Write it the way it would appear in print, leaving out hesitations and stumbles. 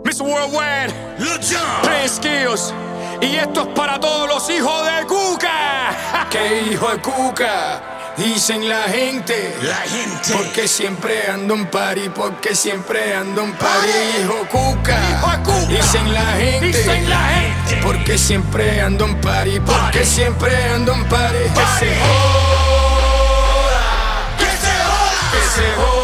Miss Worldwide, Lil Jon, Prince Skills. Y esto es para todos los hijos de Cuca. ¿Qué hijo de Cuca? Dicen la gente. Porque siempre ando en party, porque siempre ando en party. Hijo Cuca. Dicen la gente. Porque siempre ando en party, porque siempre ando en party. Que se joda, que se joda, que se joda.